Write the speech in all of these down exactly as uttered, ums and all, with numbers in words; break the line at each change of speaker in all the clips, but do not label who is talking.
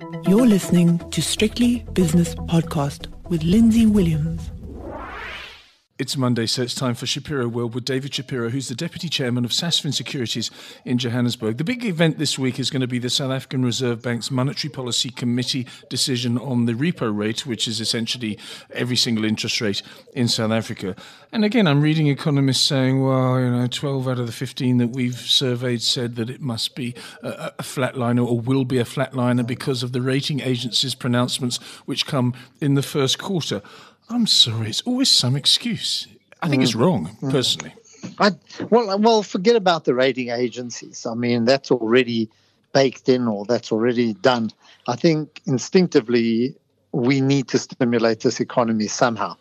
You're listening to Strictly Business Podcast with Lindsay Williams.
It's Monday, so it's time for Shapiro World with David Shapiro, who's the Deputy Chairman of Sasfin Securities in Johannesburg. The big event this week is going to be the South African Reserve Bank's Monetary Policy Committee decision on the repo rate, which is essentially every single interest rate in South Africa. And again, I'm reading economists saying, well, you know, twelve out of the fifteen that we've surveyed said that it must be a, a flatliner or will be a flatliner because of the rating agencies' pronouncements, which come in the first quarter. I'm sorry, it's always some excuse. I think mm. it's wrong, personally.
I, well, well, forget about the rating agencies. I mean, that's already baked in or that's already done. I think instinctively we need to stimulate this economy somehow.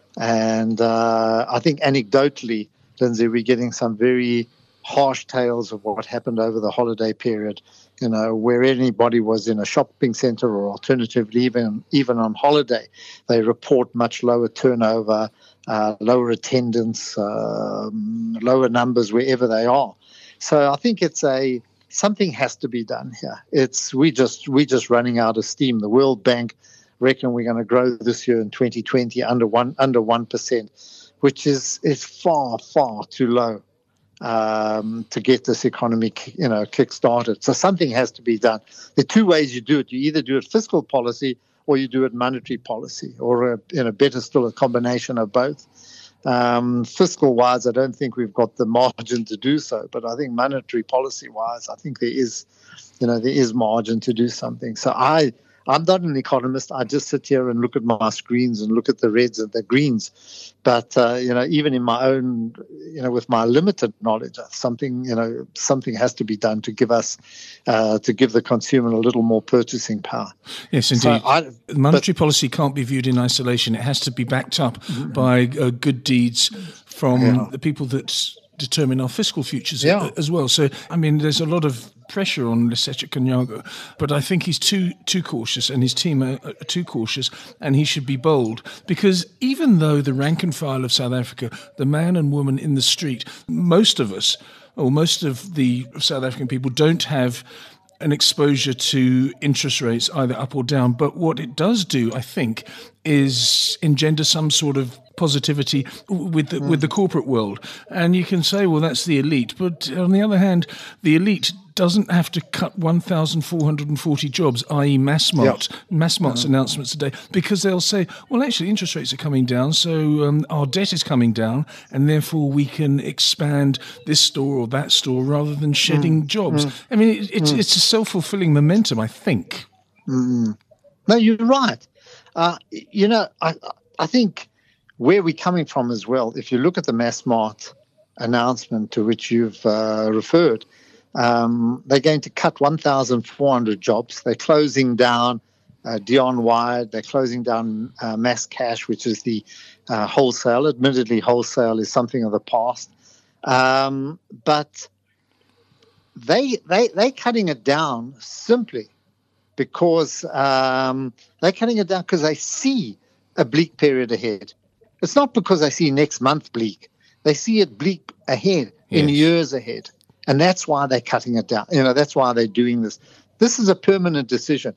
And uh, I think anecdotally, Lindsay, we're getting some very harsh tales of what happened over the holiday period, you know, where anybody was in a shopping center or alternatively even, even on holiday, they report much lower turnover, uh, lower attendance, um, lower numbers wherever they are. So I think it's a, something has to be done here. It's, we just, we just running out of steam. The World Bank reckon we're going to grow this year in twenty twenty under one, under one percent, which is, is far, far too low. Um, to get this economy, you know, kick-started. So something has to be done. There are two ways you do it. You either do it fiscal policy or you do it monetary policy, or, a, you know, better still, a combination of both. Um, fiscal-wise, I don't think we've got the margin to do so, but I think monetary policy-wise, I think there is, you know, there is margin to do something. So I, I'm not an economist. I just sit here and look at my screens and look at the reds and the greens. But, uh, you know, even in my own, you know, with my limited knowledge, something, you know, something has to be done to give us, uh, to give the consumer a little more purchasing power.
Yes, indeed. So I, Monetary but, policy can't be viewed in isolation. It has to be backed up mm-hmm. by uh, good deeds from yeah. the people that determine our fiscal futures yeah. as well. So, I mean, there's a lot of pressure on Lesetja Kganyago, but I think he's too too cautious and his team are, are too cautious, and he should be bold, because even though the rank and file of South Africa, the man and woman in the street, most of us, or most of the South African people don't have an exposure to interest rates either up or down, but what it does do, I think, is engender some sort of positivity with the, mm. with the corporate world. And you can say, well, that's the elite. But on the other hand, the elite doesn't have to cut one thousand four hundred forty jobs, that is. Massmart, yep. Massmart's mm. announcements today, because they'll say, well, actually, interest rates are coming down, so um, our debt is coming down, and therefore we can expand this store or that store rather than shedding mm. jobs. Mm. I mean, it, it's, mm. it's a self-fulfilling momentum, I think.
Mm. No, you're right. Uh, you know, I, I think where we're coming from as well, if you look at the Massmart announcement to which you've uh, referred, um, they're going to cut one thousand four hundred jobs. They're closing down uh, Dion Wide. They're closing down uh, Mass Cash, which is the uh, wholesale. Admittedly, wholesale is something of the past. Um, but they, they, they're cutting it down simply because um, they're cutting it down because they see a bleak period ahead. It's not because they see next month bleak. They see it bleak ahead, yes. in years ahead. And that's why they're cutting it down. You know, that's why they're doing this. This is a permanent decision.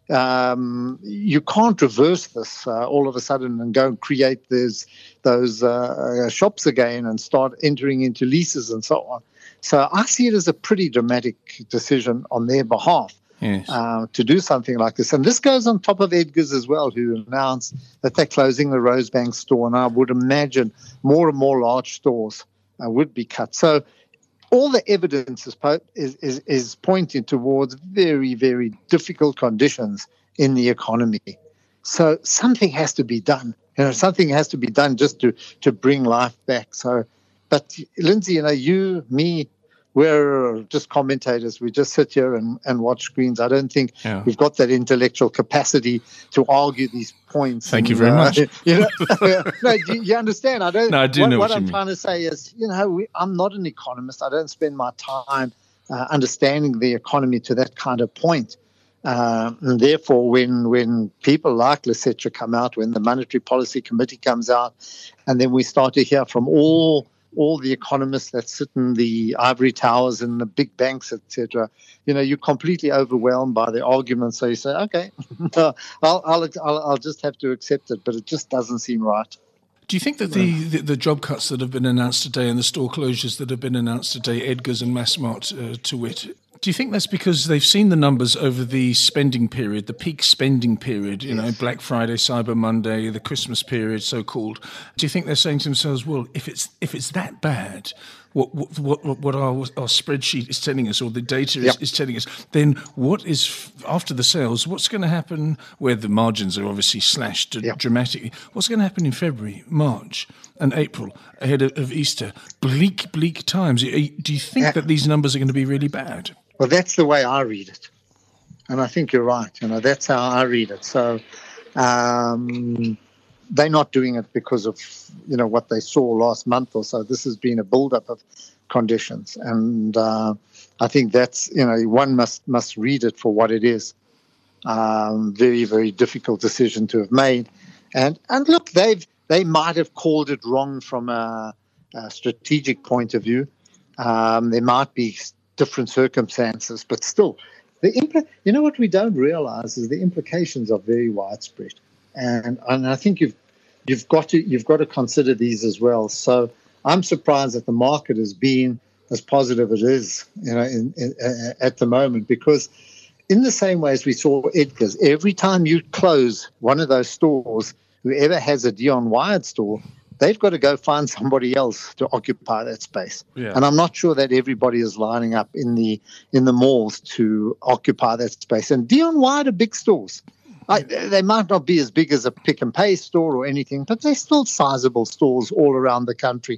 Um, you can't reverse this uh, all of a sudden and go and create those, those uh, shops again and start entering into leases and so on. So I see it as a pretty dramatic decision on their behalf. Yes. Uh, to do something like this. And this goes on top of Edgar's as well, who announced that they're closing the Rosebank store. And I would imagine more and more large stores uh, would be cut. So all the evidence is, is, is, is pointing towards very, very difficult conditions in the economy. So something has to be done. You know, something has to be done just to, to bring life back. So, but Lindsay, you know, you, me, we're just commentators. We just sit here and, and watch screens. I don't think yeah. we've got that intellectual capacity to argue these points.
Thank
and,
you very
uh,
much.
You know, no, do you understand? I don't.
No, I do
what,
know
what,
what
I'm
you
trying
mean.
to say is, you know, we, I'm not an economist. I don't spend my time uh, understanding the economy to that kind of point. Um, and therefore, when when people like Lesetja come out, when the Monetary Policy Committee comes out, and then we start to hear from all all the economists that sit in the ivory towers and the big banks, et cetera. You know, you're completely overwhelmed by the arguments. So you say, okay, I'll, I'll, I'll, I'll just have to accept it, but it just doesn't seem right.
Do you think that the, the, the job cuts that have been announced today and the store closures that have been announced today, Edgar's and Massmart uh, to wit, do you think that's because they've seen the numbers over the spending period, the peak spending period, you know, Black Friday, Cyber Monday, the Christmas period, so-called? Do you think they're saying to themselves, well, if it's if it's that bad, what what what, what our, our spreadsheet is telling us, or the data is,
yep.
is telling us, then what is, after the sales, what's going to happen where the margins are obviously slashed yep. dramatically? What's going to happen in February, March and April, ahead of, of Easter? Bleak, bleak times. Do you think yeah. that these numbers are going to be really bad?
Well, that's the way I read it. And I think you're right. You know, that's how I read it. So um, they're not doing it because of, you know, what they saw last month or so. This has been a buildup of conditions. And uh, I think that's, you know, one must must read it for what it is. Um, very, very difficult decision to have made. And and look, they've they might have called it wrong from a, a strategic point of view. Um, there might be different circumstances, but still, the impl- you know what we don't realize is the implications are very widespread, and and I think you've you've got to you've got to consider these as well. So I'm surprised that the market has been as positive as it is, you know, in, in, uh, at the moment, because in the same way as we saw Edgar's, every time you close one of those stores, whoever has a Dion Wired store, they've got to go find somebody else to occupy that space. Yeah. And I'm not sure that everybody is lining up in the in the malls to occupy that space. And Dion Wired are big stores. I, they might not be as big as a Pick and Pay store or anything, but they're still sizable stores all around the country.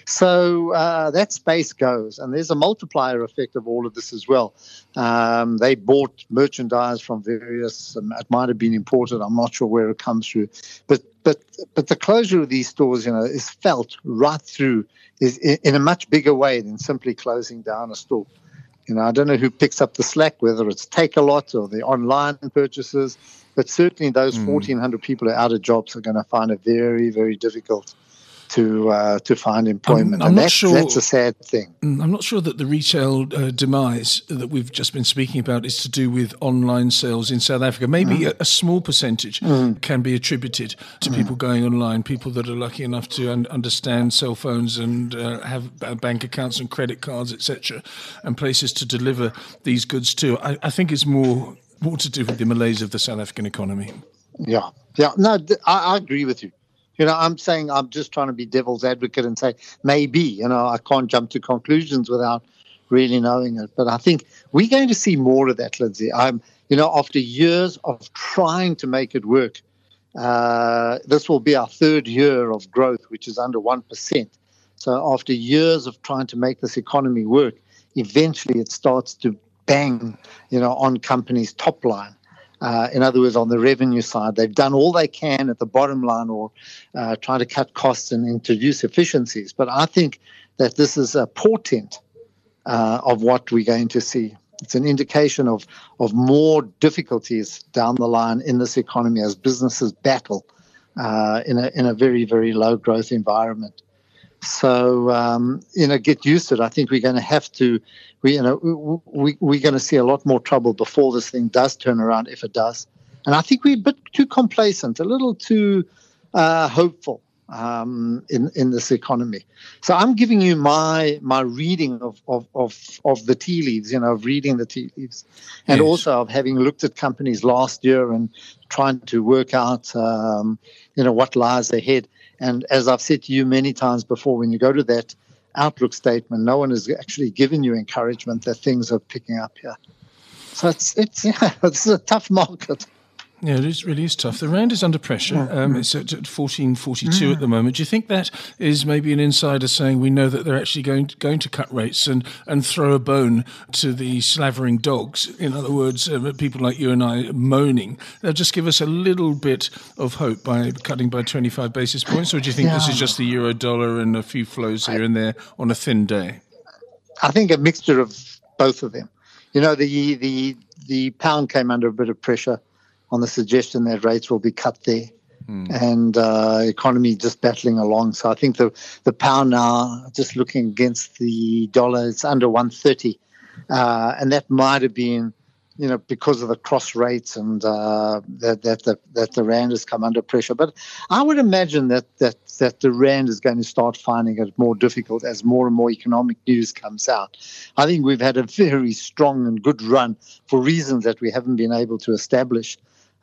So uh, that space goes. And there's a multiplier effect of all of this as well. Um, they bought merchandise from various, um, it might have been imported, I'm not sure where it comes through. But but but the closure of these stores, you know, is felt right through, is in a much bigger way than simply closing down a store. You know, I don't know who picks up the slack, whether it's Take-A-Lot or the online purchases, but certainly those mm. fourteen hundred people who are out of jobs are going to find it very, very difficult to uh, to find employment.
I'm, I'm
and
not
that's,
sure,
that's a sad thing.
I'm not sure that the retail uh, demise that we've just been speaking about is to do with online sales in South Africa. Maybe mm. a, a small percentage mm. can be attributed to mm. people going online, people that are lucky enough to un- understand cell phones and uh, have uh, bank accounts and credit cards, et cetera, and places to deliver these goods to. I, I think it's more more to do with the malaise of the South African economy.
Yeah, yeah. No, I, I agree with you. You know, I'm saying I'm just trying to be devil's advocate and say maybe, you know, I can't jump to conclusions without really knowing it. But I think we're going to see more of that, Lindsay. I'm, you know, after years of trying to make it work, uh, this will be our third year of growth, which is under one percent. So after years of trying to make this economy work, eventually it starts to bang, you know, on companies' top line. Uh, in other words, on the revenue side, they've done all they can at the bottom line or uh, try to cut costs and introduce efficiencies. But I think that this is a portent uh, of what we're going to see. It's an indication of, of more difficulties down the line in this economy as businesses battle uh, in a in a very, very low growth environment. So, um, you know, get used to it. I think we're going to have to, we, you know, we, we're going to see a lot more trouble before this thing does turn around, if it does. And I think we're a bit too complacent, a little too uh, hopeful um, in, in this economy. So I'm giving you my my reading of, of, of, of the tea leaves, you know, of reading the tea leaves. And yes. also of having looked at companies last year and trying to work out, um, you know, what lies ahead. And as I've said to you many times before, when you go to that outlook statement, no one has actually given you encouragement that things are picking up here. So it's it's yeah, it's a tough market.
Yeah, it is, really is tough. The rand is under pressure. Um, it's at fourteen forty-two at the moment. Do you think that is maybe an insider saying we know that they're actually going to, going to cut rates and, and throw a bone to the slavering dogs? In other words, uh, people like you and I moaning. They'll just give us a little bit of hope by cutting by twenty-five basis points? Or do you think yeah. this is just the euro dollar and a few flows here I, and there on a thin day?
I think a mixture of both of them. You know, the the the pound came under a bit of pressure on the suggestion that rates will be cut there. mm. and uh, economy just battling along. So I think the, the pound now, just looking against the dollar, it's under one thirty. Uh, and that might have been, you know, because of the cross rates and uh, that that the, that the rand has come under pressure. But I would imagine that that that the rand is going to start finding it more difficult as more and more economic news comes out. I think we've had a very strong and good run for reasons that we haven't been able to establish.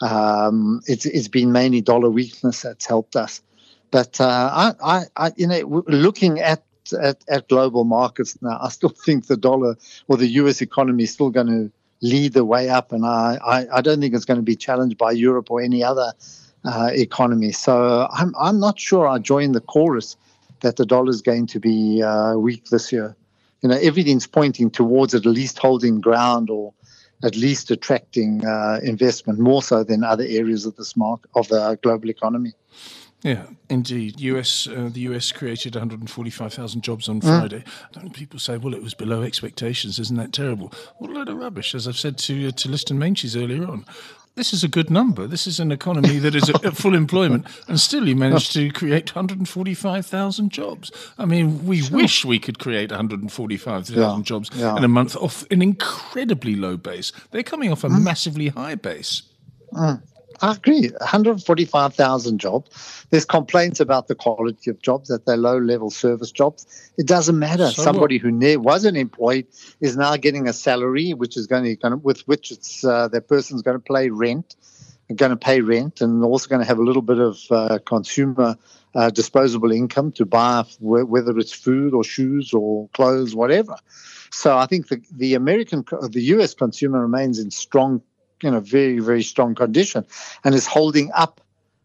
Um, it's it's been mainly dollar weakness that's helped us. But uh, I, I, I, you know, looking at At, at global markets now, I still think the dollar or the U S economy is still going to lead the way up, and I, I, I don't think it's going to be challenged by Europe or any other uh, economy. So I'm I'm not sure I join the chorus that the dollar is going to be uh, weak this year. You know, everything's pointing towards at least holding ground or at least attracting uh, investment more so than other areas of this market of the global economy.
Yeah, indeed. U S uh, the U S created one hundred forty-five thousand jobs on Friday. Mm. People say, well, it was below expectations. Isn't that terrible? What a load of rubbish, as I've said to uh, to Liston Meintjes earlier on. This is a good number. This is an economy that is at, at full employment, and still you managed to create one hundred forty-five thousand jobs. I mean, we sure. wish we could create one hundred forty-five thousand yeah. jobs yeah. in a month off an incredibly low base. They're coming off a mm. massively high base.
Mm. I agree. one hundred forty-five thousand jobs. There's complaints about the quality of jobs, that they're low-level service jobs. It doesn't matter. So Somebody what? who ne- wasn't employed is now getting a salary, which is going to, going to with which it's uh, that person's going to pay rent, going to pay rent, and also going to have a little bit of uh, consumer uh, disposable income to buy, whether it's food or shoes or clothes, whatever. So I think the the American, the U S consumer remains in strong. You know, very, very strong condition, and is holding up,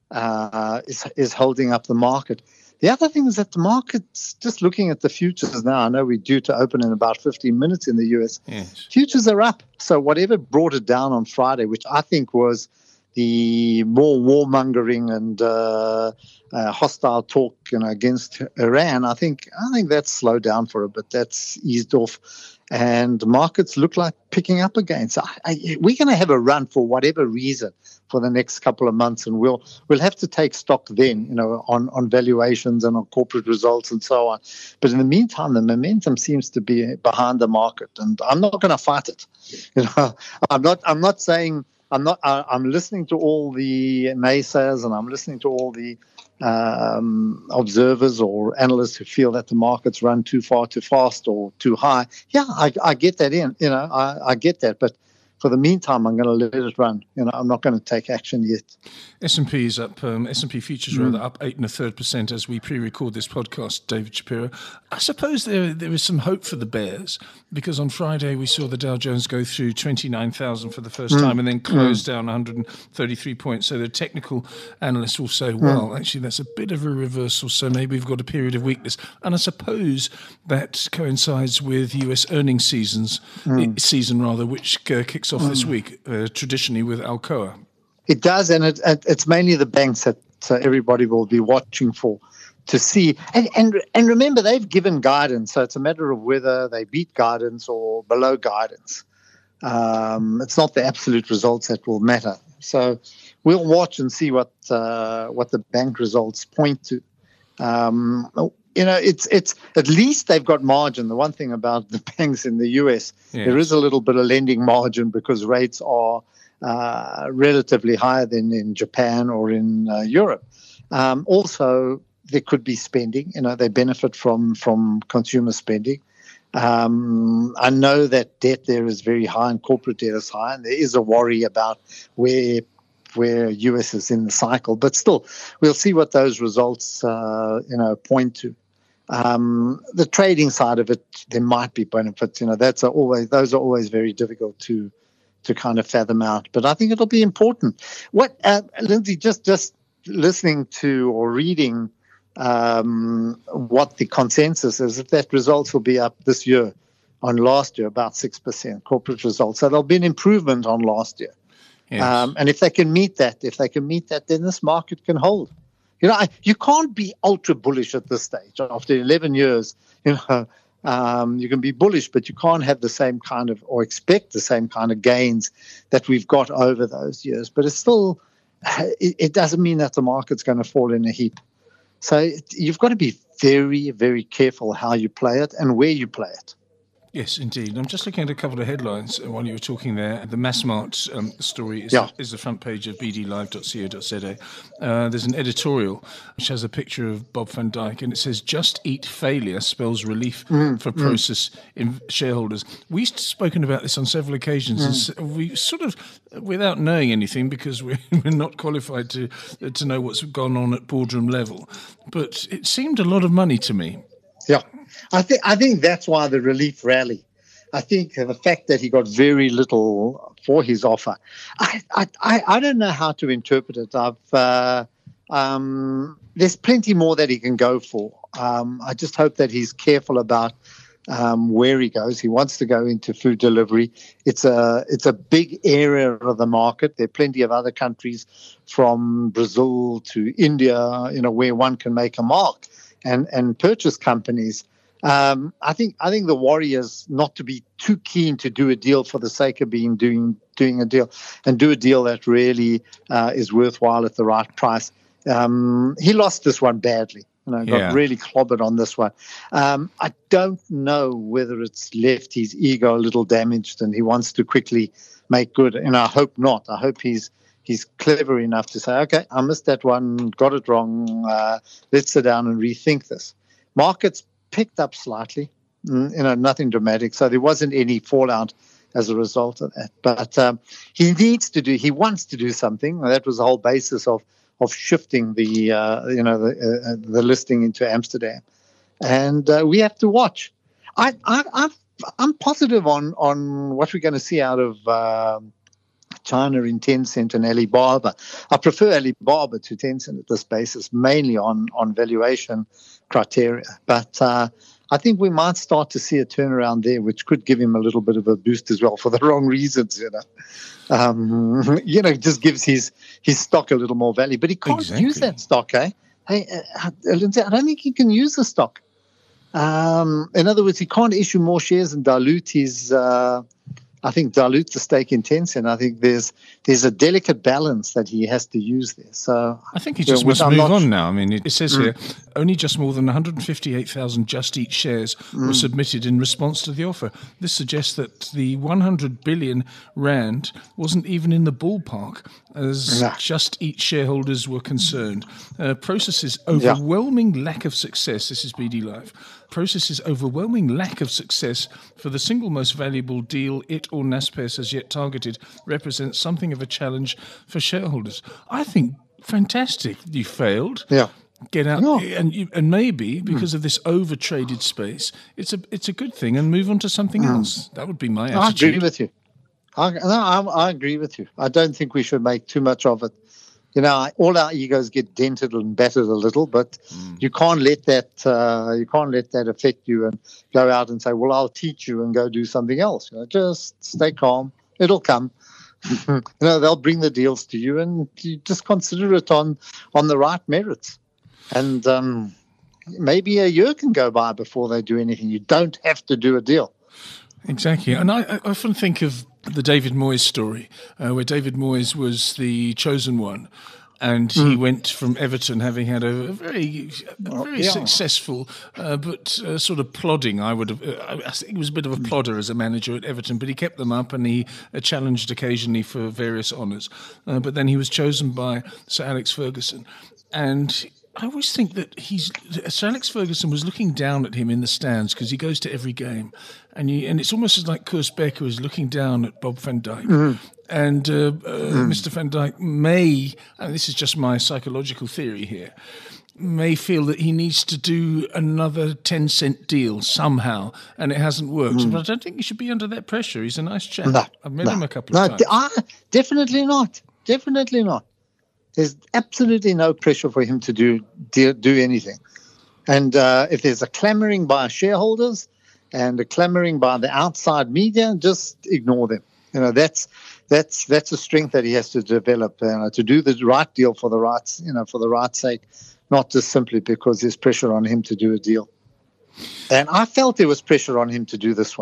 uh, is is holding up the market. The other thing is that the market's just looking at the futures now. I know we're due to open in about fifteen minutes in the U S.
Yes.
Futures are up. So whatever brought it down on Friday, which I think was the more warmongering and uh, uh, hostile talk, you know, against Iran, I think I think that's slowed down for a bit. That's eased off. And markets look like picking up again. So I, I, we're going to have a run for whatever reason for the next couple of months, and we'll we'll have to take stock then, you know, on, on valuations and on corporate results and so on. But in the meantime, the momentum seems to be behind the market, and I'm not going to fight it. You know, I'm not. I'm not saying. I'm not. I, I'm listening to all the naysayers, and I'm listening to all the um, observers or analysts who feel that the markets run too far, too fast, or too high. Yeah, I, I get that in. You know, I, I get that. But for the meantime, I'm going to let it run. You know, I'm not going to take action yet.
S and P is up. Um, S and P futures mm. rather up eight and a third percent as we pre-record this podcast. David Shapiro. I suppose there there is some hope for the bears, because on Friday we saw the Dow Jones go through twenty-nine thousand for the first mm. time and then close mm. down one hundred thirty-three points. So the technical analysts will say, well, mm. actually that's a bit of a reversal. So maybe we've got a period of weakness. And I suppose that coincides with U S earnings seasons mm. season rather, which uh, kicks off mm. this week uh, traditionally with Alcoa.
It does, and it, it's mainly the banks that uh, everybody will be watching for to see. And, and and remember, they've given guidance, so it's a matter of whether they beat guidance or below guidance. Um, it's not the absolute results that will matter. So we'll watch and see what uh, what the bank results point to. Um, you know, it's it's at least they've got margin. The one thing about the banks in the U S, yes. there is a little bit of lending margin because rates are uh, relatively higher than in Japan or in uh, Europe. Um, also, there could be spending. You know, they benefit from from consumer spending. Um, I know that debt there is very high and corporate debt is high, and there is a worry about where where U S is in the cycle. But still, we'll see what those results uh, you know point to. Um, the trading side of it, there might be benefits. You know, that's always those are always very difficult to to kind of fathom out. But I think it'll be important. What uh, Lindsay, just just listening to or reading. Um, what the consensus is, if that results will be up this year on last year, about six percent corporate results. So there'll be an improvement on last year. Yes. Um, and if they can meet that, if they can meet that, then this market can hold. You know, I, you can't be ultra bullish at this stage. After eleven years, you know, um, you can be bullish, but you can't have the same kind of, or expect the same kind of gains that we've got over those years. But it's still, it, it doesn't mean that the market's going to fall in a heap. So it, you've got to be very, very careful how you play it and where you play it.
Yes, indeed. I'm just looking at a couple of headlines while you were talking there. The Massmart um, story is,
yeah.
is the front page of b d live dot co dot z a. Uh, there's an editorial which has a picture of Bob van Dijk, and it says, "Just Eat failure spells relief mm, for Prosus mm. in shareholders." We've spoken about this on several occasions. Mm. And we sort of, without knowing anything, because we're not qualified to, to know what's gone on at boardroom level, but it seemed a lot of money to me.
Yeah. I think I think that's why the relief rally. I think the fact that he got very little for his offer. I I, I don't know how to interpret it. I've uh, um, there's plenty more that he can go for. Um, I just hope that he's careful about um, where he goes. He wants to go into food delivery. It's a it's a big area of the market. There are plenty of other countries, from Brazil to India, you know, where one can make a mark and and purchase companies. Um, I think I think the worry is not to be too keen to do a deal for the sake of being doing doing a deal, and do a deal that really uh, is worthwhile at the right price. Um, he lost this one badly, you know, got
yeah.
really clobbered on this one. Um, I don't know whether it's left his ego a little damaged and he wants to quickly make good. And I hope not. I hope he's he's clever enough to say, okay, I missed that one, got it wrong. Uh, let's sit down and rethink this. Markets picked up slightly, you know, nothing dramatic. So there wasn't any fallout as a result of that. But um, he needs to do, he wants to do something. That was the whole basis of of shifting the, uh, you know, the, uh, the listing into Amsterdam. And uh, we have to watch. I, I, I've, I'm positive on, on what we're going to see out of um, China in Tencent and Alibaba. I prefer Alibaba to Tencent at this basis, mainly on, on valuation criteria. But uh, I think we might start to see a turnaround there, which could give him a little bit of a boost as well for the wrong reasons, you know. Um, you know, just gives his his stock a little more value. But he can't
exactly.
use that stock, eh? Hey, uh, Lindsay, I don't think he can use the stock. Um, in other words, he can't issue more shares and dilute his, uh, I think, dilute the stake in Tencent. I think there's there's a delicate balance that he has to use there. So
I think he just must move on now. I mean, it, it says mm. here, only just more than one hundred fifty-eight thousand Just Eat shares mm. were submitted in response to the offer. This suggests that the one hundred billion rand wasn't even in the ballpark as nah. Just Eat shareholders were concerned. Uh, Prosus's overwhelming yeah. lack of success, this is B D Live, Prosus's overwhelming lack of success for the single most valuable deal it or Naspers has yet targeted represents something of a challenge for shareholders. I think fantastic. You failed.
Yeah.
Get out,
no.
and you, and maybe because mm. of this over-traded space, it's a it's a good thing, and move on to something mm. else. That would be my attitude.
I agree with you. I, no, I, I agree with you. I don't think we should make too much of it. You know, all our egos get dented and battered a little, but mm. you can't let that uh, you can't let that affect you and go out and say, "Well, I'll teach you," and go do something else. You know, just stay calm. It'll come. You know, they'll bring the deals to you, and you just consider it on on the right merits. And um, maybe a year can go by before they do anything. You don't have to do a deal.
Exactly. And I, I often think of the David Moyes story, uh, where David Moyes was the chosen one. And mm. he went from Everton, having had a very, a very yeah. successful, uh, but uh, sort of plodding. I would have. Uh, I think he was a bit of a plodder as a manager at Everton, but he kept them up, and he uh, challenged occasionally for various honours. Uh, but then he was chosen by Sir Alex Ferguson, and I always think that he's Sir Alex Ferguson was looking down at him in the stands because he goes to every game, and you, and it's almost like Koos Becker is looking down at Bob van Dijk. Mm-hmm. And uh, uh, mm. Mister van Dijk may, and this is just my psychological theory here, may feel that he needs to do another ten cent deal somehow, and it hasn't worked. Mm. But I don't think he should be under that pressure. He's a nice chap.
No,
I've met
no,
him a couple
no,
of times.
Uh, definitely not. Definitely not. There's absolutely no pressure for him to do do, do anything. And uh, if there's a clamoring by shareholders and a clamoring by the outside media, just ignore them. You know, that's that's that's a strength that he has to develop, you know, to do the right deal for the right, you know, for the right sake, not just simply because there's pressure on him to do a deal. And I felt there was pressure on him to do this one.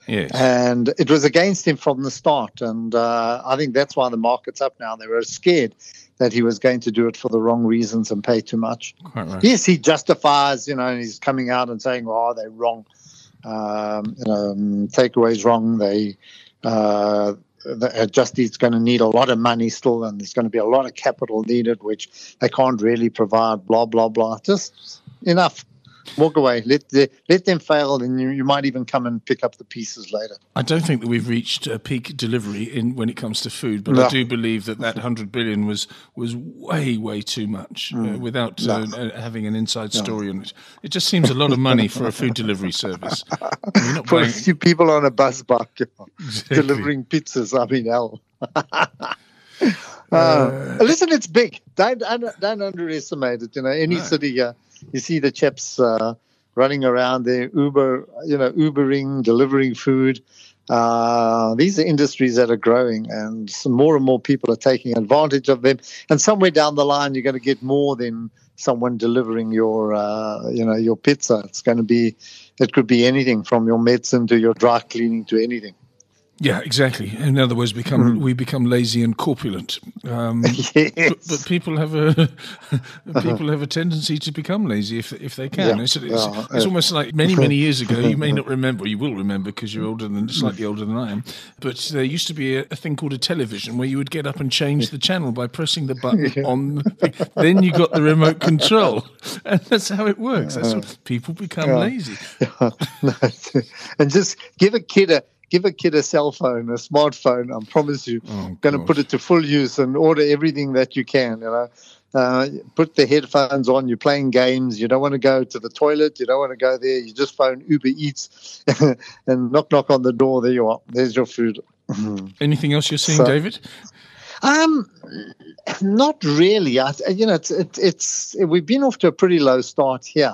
Yes.
And it was against him from the start. And uh, I think that's why the market's up now. They were scared that he was going to do it for the wrong reasons and pay too much.
Quite right.
Yes, he justifies, you know, and he's coming out and saying, oh, they're wrong. Um, you know, takeaway's wrong. They, uh, the Just Eat's going to need a lot of money still, and there's going to be a lot of capital needed, which they can't really provide, blah, blah, blah. Just enough. Walk away. Let the, let them fail, and you, you might even come and pick up the pieces later.
I don't think that we've reached a peak delivery in when it comes to food, but
no.
I do believe that that one hundred billion was was way, way too much mm. uh, without no. uh, having an inside story no. on it. It just seems a lot of money for a food delivery service. I mean, not
for
buying...
a few people on a bus back
exactly.
delivering pizzas. I mean, hell. uh, uh, listen, it's big. Don't, don't underestimate it. You know, any no. city here. Uh, You see the chaps uh, running around there, Uber, you know, Ubering, delivering food. Uh, these are industries that are growing, and some more and more people are taking advantage of them. And somewhere down the line, you're going to get more than someone delivering your, uh, you know, your pizza. It's going to be, it could be anything from your medicine to your dry cleaning to anything.
Yeah, exactly. In other words, become mm. we become lazy and corpulent. Um,
yes.
but, but people have a people have a tendency to become lazy if if they can.
Yeah.
It's, it's,
yeah.
it's almost like many many years ago. You may not remember. You will remember because you're older than slightly older than I am. But there used to be a, a thing called a television where you would get up and change the channel by pressing the button yeah. on. The thing. Then you got the remote control, and that's how it works. That's what people become
yeah.
lazy.
Yeah. No. And just give a kid a. Give a kid a cell phone, a smartphone. I promise you,
oh,
going to put it to full use and order everything that you can. You know, uh, put the headphones on. You're playing games. You don't want to go to the toilet. You don't want to go there. You just phone Uber Eats and knock knock on the door. There you are. There's your food.
Anything else you're seeing,
so,
David?
Um, not really. I, you know, it's it, it's we've been off to a pretty low start here.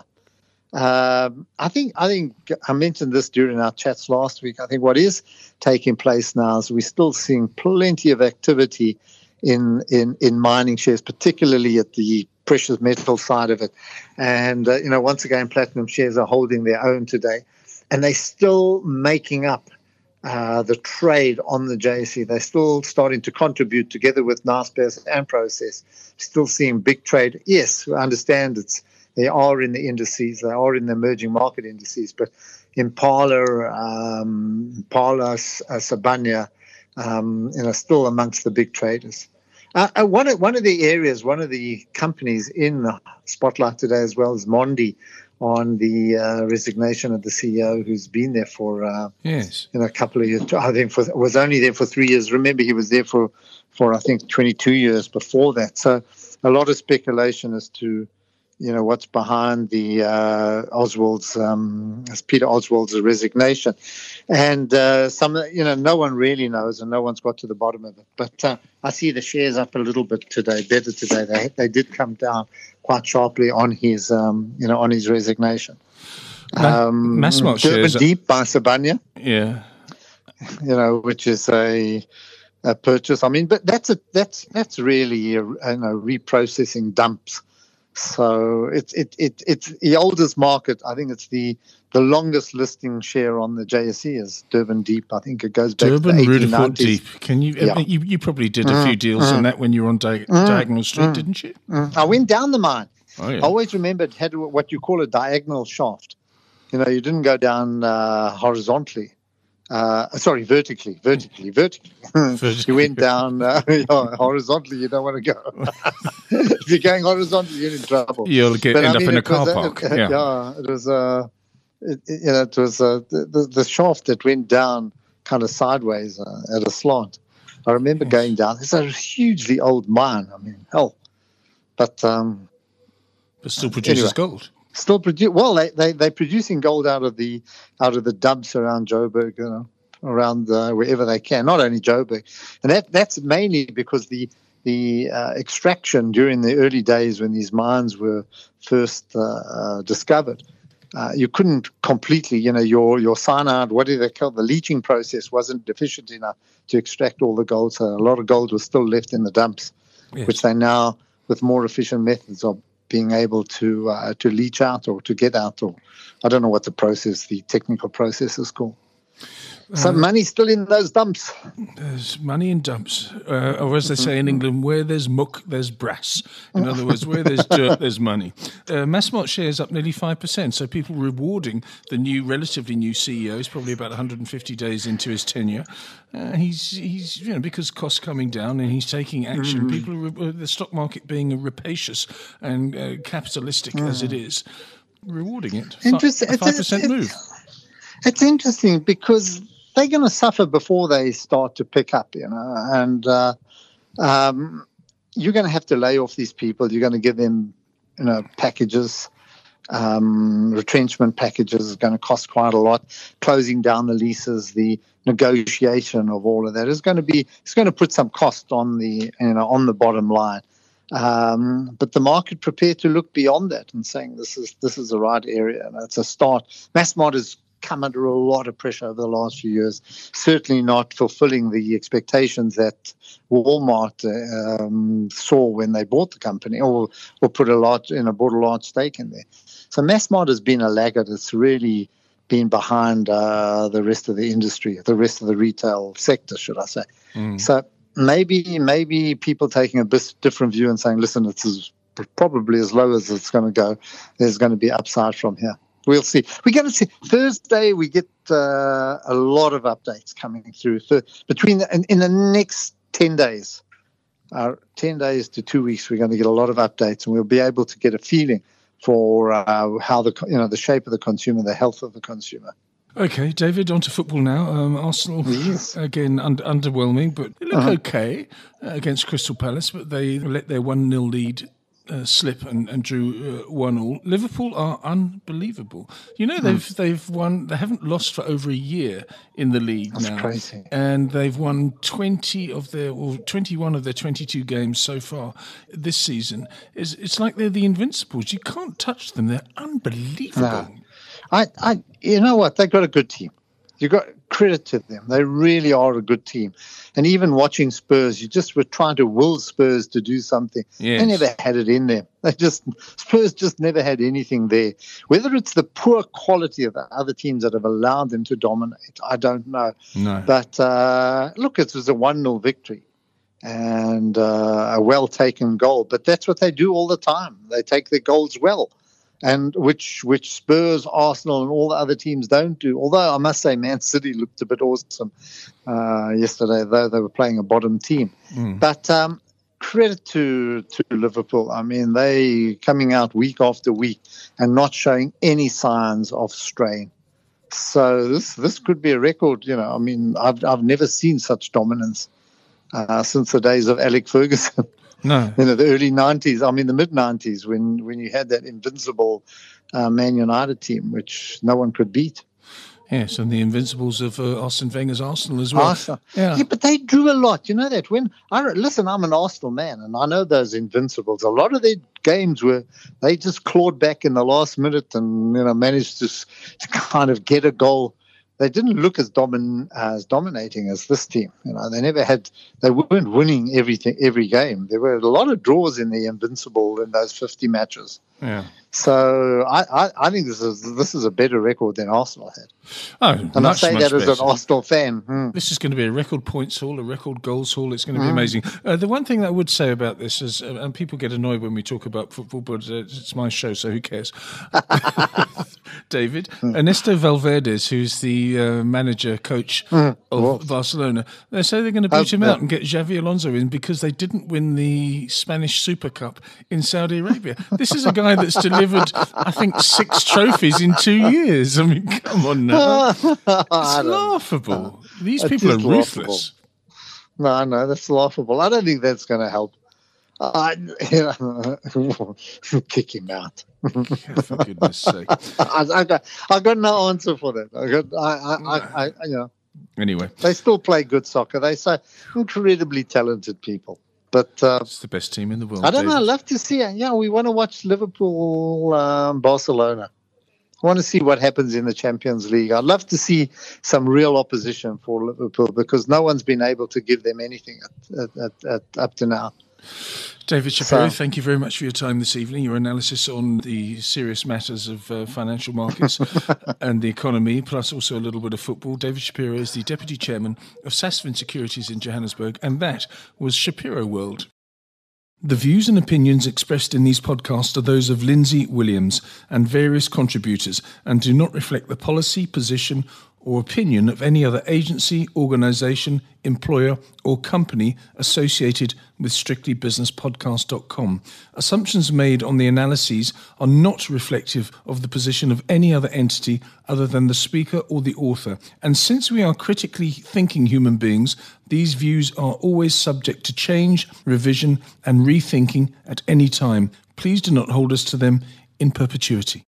Um, I think I think I mentioned this during our chats last week. I think what is taking place now is we're still seeing plenty of activity in in, in mining shares, particularly at the precious metal side of it. And uh, you know, once again, platinum shares are holding their own today, and they're still making up uh, the trade on the J S E. They're still starting to contribute together with Naspers and Process. Still seeing big trade. Yes, I understand it's. They are in the indices. They are in the emerging market indices. But Impala, um, Impala, uh, Sibanye, um, you know, still amongst the big traders. Uh, uh, one of one of the areas, one of the companies in the spotlight today as well is Mondi, on the uh, resignation of the C E O, who's been there for uh,
yes,
you know, a couple of years. I think for, was only there for three years. Remember, he was there for for I think twenty-two years before that. So a lot of speculation as to, you know, what's behind the uh, Oswald's, um, as Peter Oswald's resignation. And uh, some, you know, no one really knows, and no one's got to the bottom of it. But uh, I see the shares up a little bit today, better today. They they did come down quite sharply on his, um, you know, on his resignation.
Um, Massmart shares
deep by Sibanye.
Yeah,
you know, which is a. a purchase. I mean, but that's a that's that's really a, you know, reprocessing dumps. So it's it it it's the oldest market. I think it's the the longest listing share on the J S E is Durban Deep. I think it goes back
Durban
to the eighteen nineties.
Deep. Can you,
yeah.
you you probably did a few deals
mm,
on that when you were on Di-
mm,
Diagonal Street,
mm,
didn't you?
Mm. I went down the mine.
Oh, yeah.
I always remembered it had what you call a diagonal shaft. You know, you didn't go down uh, horizontally. Uh, sorry, vertically, vertically, vertically. vertically. You went down uh, yeah, horizontally. You don't want to go. If you're going horizontally, you're in trouble.
You'll get
but,
end
I mean,
up in a car
was,
park.
Uh,
yeah.
yeah, it was. Uh, it, you know, it was uh, the, the the shaft that went down kind of sideways uh, at a slant. I remember yes. going down. It's a hugely old mine. I mean, hell, but um,
but still produces
anyway.
gold.
Still produce well. They they they're producing gold out of the out of the dumps around Joburg, you know, around uh, wherever they can. Not only Joburg, and that that's mainly because the the uh, extraction during the early days when these mines were first uh, uh, discovered, uh, you couldn't completely, you know, your your cyanide, what do they call the leaching process, wasn't efficient enough to extract all the gold. So a lot of gold was still left in the dumps, yes. which they now, with more efficient methods, are being able to uh, to leach out or to get out, or I don't know what the process, the technical process is called. So uh, money's still in those dumps.
There's money in dumps. Uh, or as they say in England, where there's muck, there's brass. In other words, where there's dirt, there's money. Uh, Massmart shares up nearly five percent, so people rewarding the new, relatively new C E O. He's probably about one hundred fifty days into his tenure. Uh, he's, he's, you know, because costs coming down and he's taking action. Mm. People, are, the stock market being rapacious and uh, capitalistic mm. as it is, rewarding it.
Interesting.
A five percent move.
It's interesting because they're going to suffer before they start to pick up, you know, and uh, um, you're going to have to lay off these people. You're going to give them, you know, packages, um, retrenchment packages is going to cost quite a lot. Closing down the leases, the negotiation of all of that is going to be, it's going to put some cost on the, you know, on the bottom line. Um, but the market prepared to look beyond that and saying this is this is the right area. And it's a start. Massmart is come under a lot of pressure over the last few years, certainly not fulfilling the expectations that Walmart um, saw when they bought the company or or put a large, you know, bought a large stake in there. So Massmart has been a laggard. It's really been behind uh, the rest of the industry, the rest of the retail sector, should I say. Mm. So maybe maybe people taking a bit different view and saying, listen, it's as, probably as low as it's going to go. There's going to be upside from here. We'll see. We're going to see. Thursday, we get uh, a lot of updates coming through. So between the, in, in the next ten days, uh, ten days to two weeks, we're going to get a lot of updates, and we'll be able to get a feeling for uh, how the you know the shape of the consumer, the health of the consumer.
Okay, David, on to football now. Um, Arsenal, yes. again, un- underwhelming, but they look uh-huh. okay uh, against Crystal Palace, but they let their one nil lead Uh, slip and, and drew uh, one all. Liverpool are unbelievable. You know they've mm. they've won. They haven't lost for over a year in the league
That's
now,
crazy.
And they've won twenty of their or twenty-one of their twenty-two games so far this season. It's, it's like they're the Invincibles. You can't touch them. They're unbelievable.
No. I, I, you know what? They've got a good team. You got credit to them. They really are a good team. And even watching Spurs, you just were trying to will Spurs to do something.
Yes.
They never had it in them. They just Spurs just never had anything there. Whether it's the poor quality of the other teams that have allowed them to dominate, I don't know.
No.
But uh, look, it was a one nil victory and uh, a well-taken goal. But that's what they do all the time. They take their goals well. And which which Spurs, Arsenal, and all the other teams don't do. Although I must say, Man City looked a bit awesome uh, yesterday, though they were playing a bottom team. Mm. But um, credit to to Liverpool. I mean, they coming out week after week and not showing any signs of strain. So this this could be a record. You know, I mean, I've I've never seen such dominance uh, since the days of Alex Ferguson.
No,
you know, the early nineties, I mean, the mid nineties, when, when you had that invincible uh, Man United team, which no one could beat.
Yes, and the invincibles of uh, Arsene Wenger's Arsenal as well.
Arsenal. Yeah. yeah, but they drew a lot. You know that when I listen, I'm an Arsenal man, and I know those invincibles. A lot of their games were they just clawed back in the last minute and you know managed to to kind of get a goal. They didn't look as domin as dominating as this team. You know, they never had. They weren't winning everything every game. There were a lot of draws in the Invincible in those fifty matches.
Yeah.
So I, I, I think this is this is a better record than Arsenal had.
Oh,
and
much,
I say
much
that
better.
as an Arsenal fan. Hmm.
This is going to be a record points haul, a record goals haul. It's going to be mm. amazing. Uh, the one thing that I would say about this is, uh, and people get annoyed when we talk about football, but uh, it's my show, so who cares? David, mm. Ernesto Valverde, who's the uh, manager, coach mm. of what? Barcelona, they say they're going to boot oh, him yeah. out and get Xavi Alonso in because they didn't win the Spanish Super Cup in Saudi Arabia. This is a guy that's delivered, I think, six trophies in two years. I mean, come on now. It's laughable. These people are ruthless.
No, no, that's laughable. I don't think that's going to help. Uh, you know, kick him out.
For goodness sake.
I, I, got, I got no answer for that. I got, I, I, I, I, you know.
Anyway.
They still play good soccer. They're so incredibly talented people. But uh,
it's the best team in the world.
I don't
David.
know. I'd love to see it. Yeah, we want to watch Liverpool, um, Barcelona. I want to see what happens in the Champions League. I'd love to see some real opposition for Liverpool because no one's been able to give them anything at, at, at, at, up to now.
David Shapiro,
so,
thank you very much for your time this evening. Your analysis on the serious matters of uh, financial markets and the economy, plus also a little bit of football. David Shapiro is the Deputy Chairman of Sasfin Securities in Johannesburg, and that was Shapiro World. The views and opinions expressed in these podcasts are those of Lindsay Williams and various contributors and do not reflect the policy, position, or opinion of any other agency, organisation, employer, or company associated with strictly business podcast dot com. Assumptions made on the analyses are not reflective of the position of any other entity other than the speaker or the author. And since we are critically thinking human beings, these views are always subject to change, revision, and rethinking at any time. Please do not hold us to them in perpetuity.